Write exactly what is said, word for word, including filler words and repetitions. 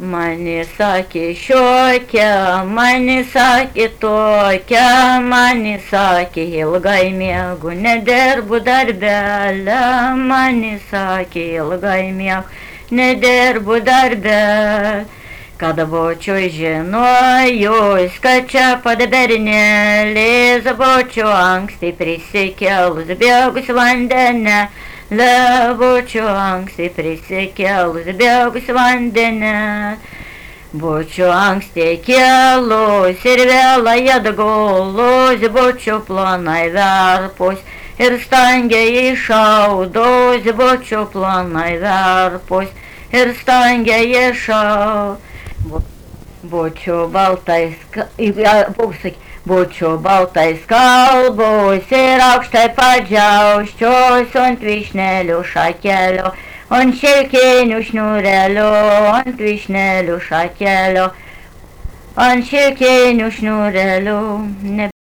Mani sakė šiokia, mani sakė tokia, mani sakė ilgai miegu, nedirbu darbelę, mani sakė ilgai miegu, nedirbu darbelę. Kada būčiau žinojus, kad čia pat bernelės, būčiau anksti prisikėlus, bėgus vandenę. Būčiau anksti prisikėlus, bėgus vandenę. Būčiau anksti kėlus ir vėlai atgulus, būčiau plonai verpus ir stangiai išaudus, būčiau plonai verpus ir stangiai išaudus. Būčiau baltais, būčiau baltais kalbus ir aukštai padžiausčius ant vyšnelių šakelių, ant šilkinių šniūrelių, ant vyšnelių šakelių, ant šilkinių šniūrelių.